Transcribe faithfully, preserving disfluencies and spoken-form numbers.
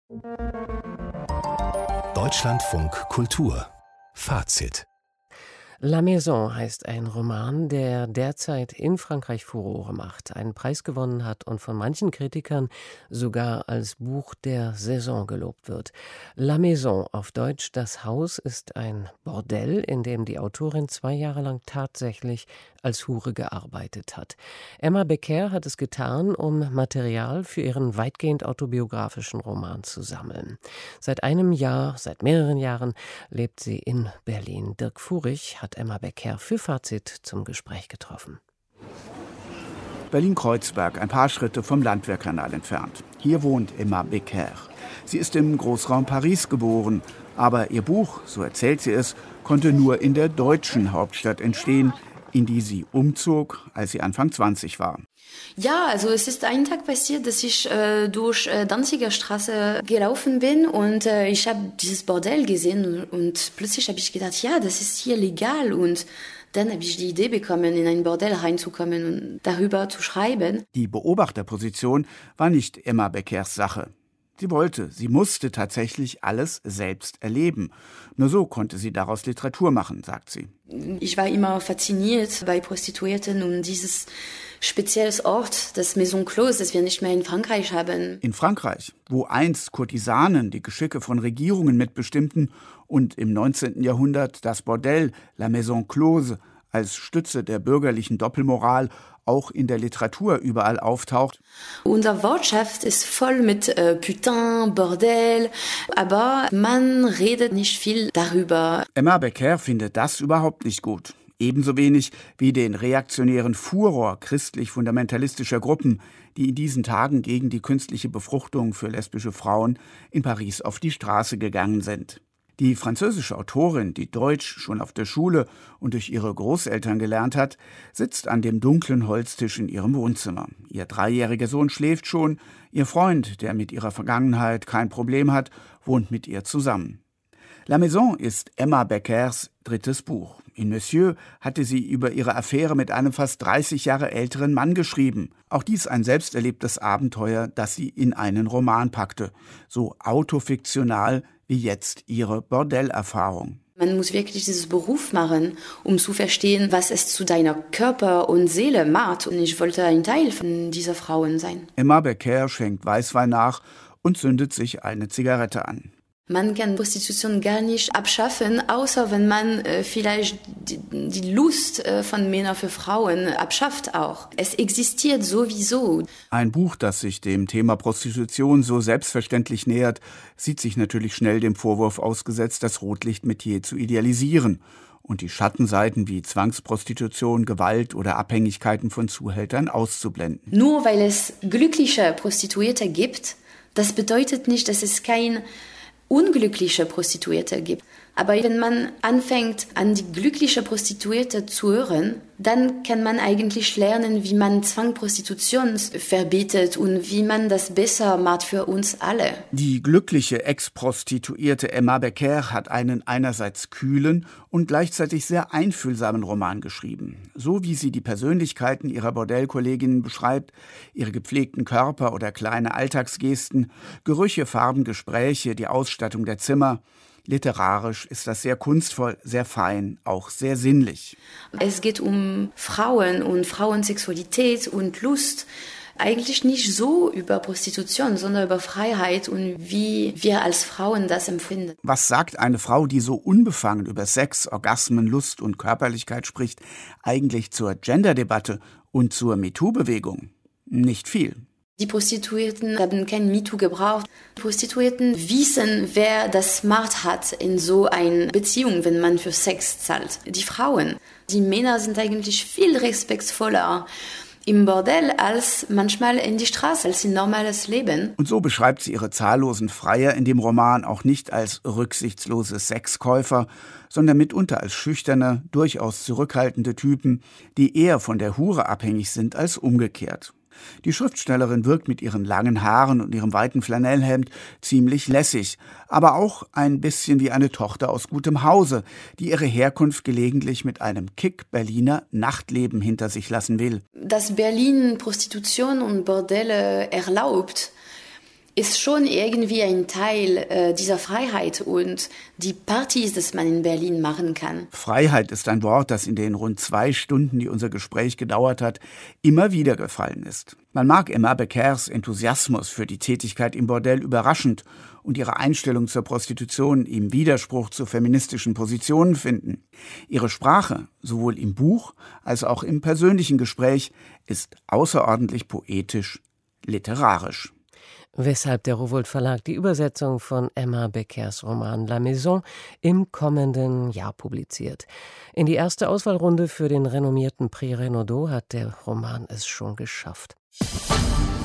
Deutschlandfunk Kultur Fazit. La Maison heißt ein Roman, der derzeit in Frankreich Furore macht, einen Preis gewonnen hat und von manchen Kritikern sogar als Buch der Saison gelobt wird. La Maison, auf Deutsch Das Haus, ist ein Bordell, in dem die Autorin zwei Jahre lang tatsächlich als Hure gearbeitet hat. Emma Becker hat es getan, um Material für ihren weitgehend autobiografischen Roman zu sammeln. Seit einem Jahr, seit mehreren Jahren lebt sie in Berlin. Dirk Furich hat Emma Becker für Fazit zum Gespräch getroffen. Berlin-Kreuzberg, ein paar Schritte vom Landwehrkanal entfernt. Hier wohnt Emma Becker. Sie ist im Großraum Paris geboren, aber ihr Buch, so erzählt sie es, konnte nur in der deutschen Hauptstadt entstehen, in die sie umzog, als sie Anfang zwanzig war. Ja, also es ist einen Tag passiert, dass ich äh, durch äh, Danziger Straße gelaufen bin und äh, ich habe dieses Bordell gesehen und, und plötzlich habe ich gedacht, ja, das ist hier legal, und dann habe ich die Idee bekommen, in ein Bordell reinzukommen und darüber zu schreiben. Die Beobachterposition war nicht Emma Beckers Sache. Sie wollte, sie musste tatsächlich alles selbst erleben. Nur so konnte sie daraus Literatur machen, sagt sie. Ich war immer fasziniert bei Prostituierten und dieses spezielles Ort, das Maison Close, das wir nicht mehr in Frankreich haben. In Frankreich, wo einst Kurtisanen die Geschicke von Regierungen mitbestimmten und im neunzehnten Jahrhundert das Bordell, la Maison Close, als Stütze der bürgerlichen Doppelmoral auch in der Literatur überall auftaucht. Unser Wortschatz ist voll mit äh, Putain, Bordell, aber man redet nicht viel darüber. Emma Becker findet das überhaupt nicht gut. Ebenso wenig wie den reaktionären Furor christlich-fundamentalistischer Gruppen, die in diesen Tagen gegen die künstliche Befruchtung für lesbische Frauen in Paris auf die Straße gegangen sind. Die französische Autorin, die Deutsch schon auf der Schule und durch ihre Großeltern gelernt hat, sitzt an dem dunklen Holztisch in ihrem Wohnzimmer. Ihr dreijähriger Sohn schläft schon, ihr Freund, der mit ihrer Vergangenheit kein Problem hat, wohnt mit ihr zusammen. La Maison ist Emma Beckers drittes Buch. In Monsieur hatte sie über ihre Affäre mit einem fast dreißig Jahre älteren Mann geschrieben. Auch dies ein selbsterlebtes Abenteuer, das sie in einen Roman packte. So autofiktional wie jetzt ihre Bordellerfahrung. Man muss wirklich dieses Beruf machen, um zu verstehen, was es zu deiner Körper und Seele macht. Und ich wollte ein Teil von dieser Frauen sein. Emma Becker schenkt Weißwein nach und zündet sich eine Zigarette an. Man kann Prostitution gar nicht abschaffen, außer wenn man äh, vielleicht die, die Lust äh, von Männern für Frauen abschafft auch. Es existiert sowieso. Ein Buch, das sich dem Thema Prostitution so selbstverständlich nähert, sieht sich natürlich schnell dem Vorwurf ausgesetzt, das Rotlichtmetier zu idealisieren und die Schattenseiten wie Zwangsprostitution, Gewalt oder Abhängigkeiten von Zuhältern auszublenden. Nur weil es glückliche Prostituierte gibt, das bedeutet nicht, dass es kein unglückliche Prostituierte gibt. Aber wenn man anfängt, an die glückliche Prostituierte zu hören, dann kann man eigentlich lernen, wie man Zwangprostitution verbietet und wie man das besser macht für uns alle. Die glückliche Ex-Prostituierte Emma Becker hat einen einerseits kühlen und gleichzeitig sehr einfühlsamen Roman geschrieben. So wie sie die Persönlichkeiten ihrer Bordellkolleginnen beschreibt, ihre gepflegten Körper oder kleine Alltagsgesten, Gerüche, Farben, Gespräche, die Ausstattung der Zimmer. Literarisch ist das sehr kunstvoll, sehr fein, auch sehr sinnlich. Es geht um Frauen und Frauensexualität und Lust. Eigentlich nicht so über Prostitution, sondern über Freiheit und wie wir als Frauen das empfinden. Was sagt eine Frau, die so unbefangen über Sex, Orgasmen, Lust und Körperlichkeit spricht, eigentlich zur Genderdebatte und zur MeToo-Bewegung? Nicht viel. Die Prostituierten haben kein MeToo gebraucht. Die Prostituierten wissen, wer das Macht hat in so einer Beziehung, wenn man für Sex zahlt. Die Frauen. Die Männer sind eigentlich viel respektvoller im Bordell als manchmal in die Straße, als in normales Leben. Und so beschreibt sie ihre zahllosen Freier in dem Roman auch nicht als rücksichtslose Sexkäufer, sondern mitunter als schüchterne, durchaus zurückhaltende Typen, die eher von der Hure abhängig sind als umgekehrt. Die Schriftstellerin wirkt mit ihren langen Haaren und ihrem weiten Flanellhemd ziemlich lässig, aber auch ein bisschen wie eine Tochter aus gutem Hause, die ihre Herkunft gelegentlich mit einem Kick Berliner Nachtleben hinter sich lassen will. Dass Berlin Prostitution und Bordelle erlaubt, ist schon irgendwie ein Teil äh, dieser Freiheit und die Partys, die man in Berlin machen kann. Freiheit ist ein Wort, das in den rund zwei Stunden, die unser Gespräch gedauert hat, immer wieder gefallen ist. Man mag Emma Beckers Enthusiasmus für die Tätigkeit im Bordell überraschend und ihre Einstellung zur Prostitution im Widerspruch zu feministischen Positionen finden. Ihre Sprache, sowohl im Buch als auch im persönlichen Gespräch, ist außerordentlich poetisch, literarisch. Weshalb der Rowohlt Verlag die Übersetzung von Emma Beckers Roman La Maison im kommenden Jahr publiziert. In die erste Auswahlrunde für den renommierten Prix Renaudot hat der Roman es schon geschafft.